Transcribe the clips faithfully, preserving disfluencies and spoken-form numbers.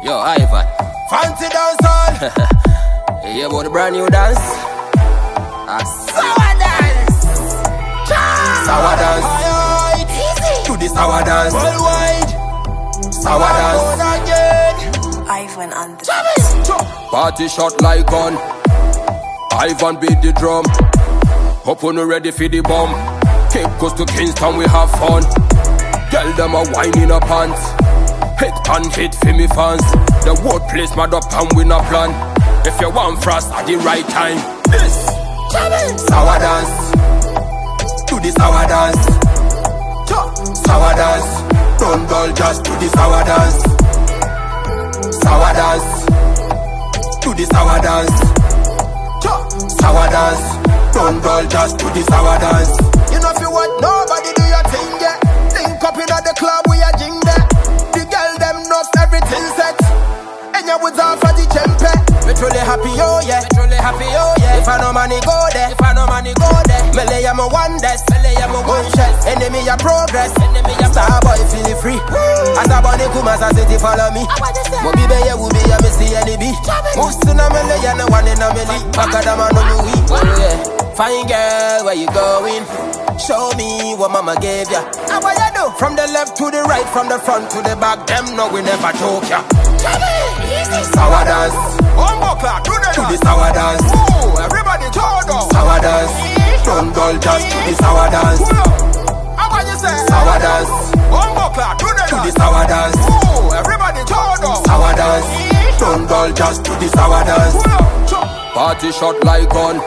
Yo, Ivan. Fancy dancehall. You hear about the brand new dance? Ah, Sour dance. Sour dance. easy. Do the sour dance. Worldwide. Sour dance. Again. Ivan on the Party shot like gun. Ivan beat the drum. Hope when we're ready for the bomb. Cape Coast to Kingston, we have fun. Tell them a wine in a pants. Hit and hit for me fans. The whole place mad up and we no plan. If you want frost at the right time. This sour dance. Do the sour dance. Sour dance. Don't dull, just do the sour dance. Sour dance. Do the sour dance. Sour dance. Don't dull, just do the sour dance. You know if you want nobody do your thing, yeah. Link up in at the club, we a jing there. The girl them knows everything set. And you would off for the chempe. Me truly happy, oh yeah. Me truly happy, oh yeah. If I no money go there, If I no money go there. me lay am a one desk. Me lay am a one shell. Enemy a progress. Enemy a Star boy feel it free. As a bunny come as a city follow me. Mo be be ye will be a me see any be. Most in a me lay and no one in a me league. Back a dam and no me weak. Oh yeah. Fine girl, where you going? Show me what mama gave ya. How what you do? From the left to the right, from the front to the back. Them no we never joke ya. Easy. Sour dance. One more clap, do the Do the sour dance. Ooh, everybody turn up. Sour dance. Don't dull, just do the sour dance. Pull up. How about you say? Sour dance. One more clap, do the Do the sour dance. Ooh, everybody turn up. Sour dance. Don't dull, just do the sour dance. Pull up. Party shot like gun.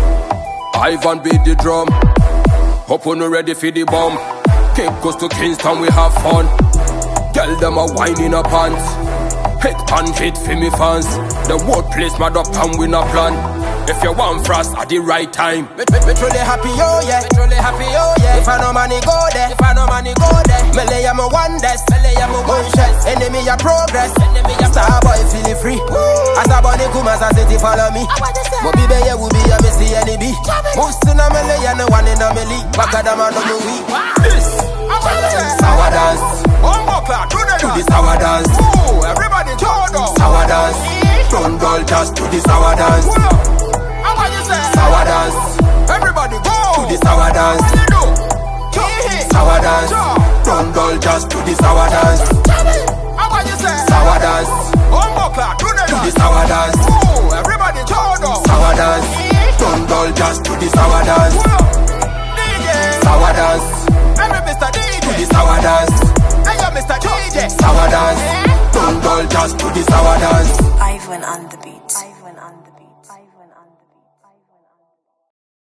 Ivan beat the drum. Hope when we're ready for the bomb. Cape Coast to Kingston, we have fun. Tell them a wine in a pants. Hit and hit for me fans. The whole place mad up and we no plan. If you want frost at the right time. Me, me, me truly happy, oh yeah. Me truly happy, oh yeah. If I no money go there, If I no money go there. me lay am a one desk. Me lay am a One shell. Enemy a progress. Enemy a Star boy feel it free. As a bunny come as a city follow me. Mo be be ye will be a me see any be. Most in a me lay and no one in a me league. Back a dam and no me weak. This. How about you say? Sour dance. One more clap, do the Do the sour dance. Ooh, everybody turn up. Sour dance. Don't dull, just do the sour dance. Pull up. How about you say? Sour dance. Everybody go. Do the sour dance. What you do? Hee-hee. Sour dance. Don't dull, just do the sour dance. How about you say? Sour dance. One more clap, do the Do the sour dance. Ooh, everybody turn up. Sour dance. Don't dull, just do the sour dance. Pull up. D J. Sour dance. Every Mister D J. Do the sour dance. Hey, yo, Mister D J. Sour dance. Don't dull, just do the sour dance. Ivan on the beat. Ivan on the beat. Ivan on